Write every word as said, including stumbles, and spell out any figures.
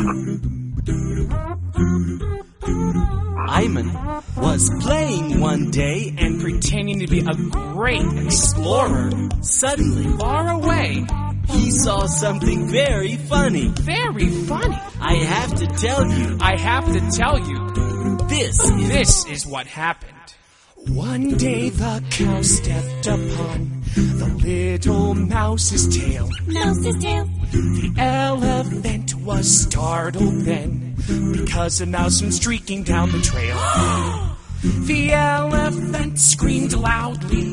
Iman was playing one day and pretending to be a great explorer. Suddenly, Far away. he saw something very funny. Very funny. I have to tell you, I have to tell you, this is... this is what happened. One day the cow stepped upon the little mouse's tail. Mouse's tail. The elephant was startled then, because a mouse went streaking down the trail. The elephant screamed loudly.